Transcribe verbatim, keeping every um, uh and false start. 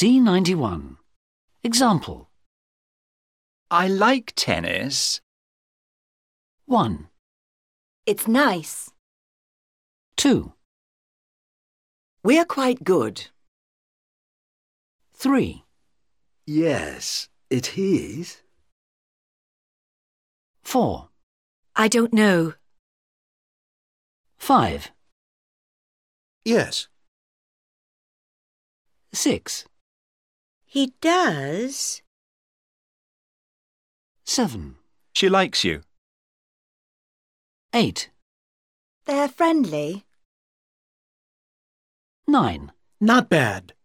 C ninety-one. Example. I like tennis. one. It's nice. two. We're quite good. three. Yes, it is. four. I don't know. five. Yes. six. He does. seven. She likes you. eight. They're friendly. nine. Not bad.